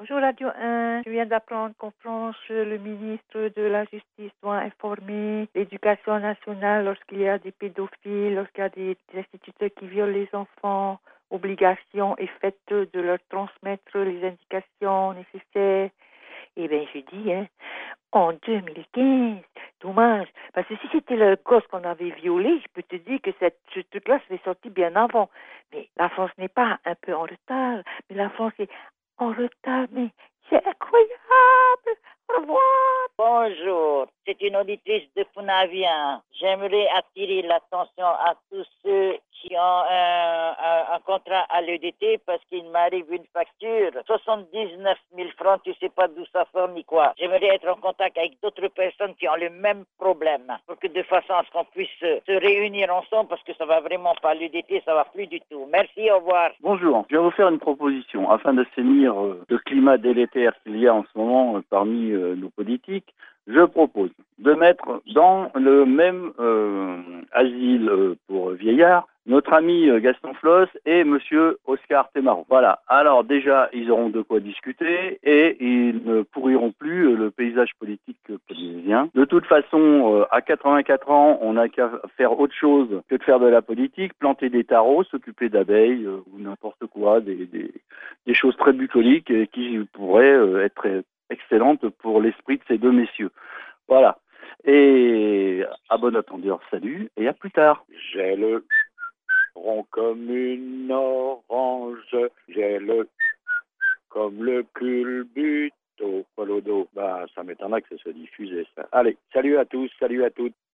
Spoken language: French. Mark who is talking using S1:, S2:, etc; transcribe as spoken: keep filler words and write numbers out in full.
S1: Bonjour Radio un, je viens d'apprendre qu'en France, le ministre de la Justice doit informer l'éducation nationale lorsqu'il y a des pédophiles, lorsqu'il y a des, des instituteurs qui violent les enfants. Obligation est faite de leur transmettre les indications nécessaires. Eh bien, je dis, hein, en deux mille quinze, dommage, parce que si c'était le gosse qu'on avait violé, je peux te dire que cette, ce truc-là serait sorti bien avant. Mais la France n'est pas un peu en retard, mais la France est en retard, mais c'est incroyable. Au revoir.
S2: Bonjour, c'est une auditrice de Funavien. J'aimerais attirer l'attention à tous ceux qui ont un, un, un contrat à l'E D T parce qu'il m'arrive une facture. soixante-dix-neuf mille francs, tu sais pas d'où ça sort ni quoi. J'aimerais être en contact avec d'autres personnes qui ont le même problème pour que de façon à ce qu'on puisse se réunir ensemble parce que ça va vraiment pas. L'E D T, ça va plus du tout. Merci, au revoir.
S3: Bonjour, je vais vous faire une proposition afin d'assainir euh, le climat délétère qu'il y a en ce moment euh, parmi euh, nos politiques. Je propose de mettre dans le même euh, asile euh, pour vieillards notre ami euh, Gaston Floss et monsieur Oscar Temaro. Voilà, alors déjà, ils auront de quoi discuter et ils ne pourriront plus euh, le paysage politique polynésien. De toute façon, euh, à quatre-vingt-quatre ans, on n'a qu'à faire autre chose que de faire de la politique, planter des tarots, s'occuper d'abeilles euh, ou n'importe quoi, des, des, des choses très bucoliques et qui pourraient euh, être excellentes pour l'esprit de ces deux messieurs. Voilà. Et à bon entendeur, salut et à plus tard.
S4: J'ai le rond comme une orange, j'ai le comme le culbute au colodo. Bah, ça m'étonnerait que ce soit diffusé, ça. Allez, salut à tous, salut à toutes.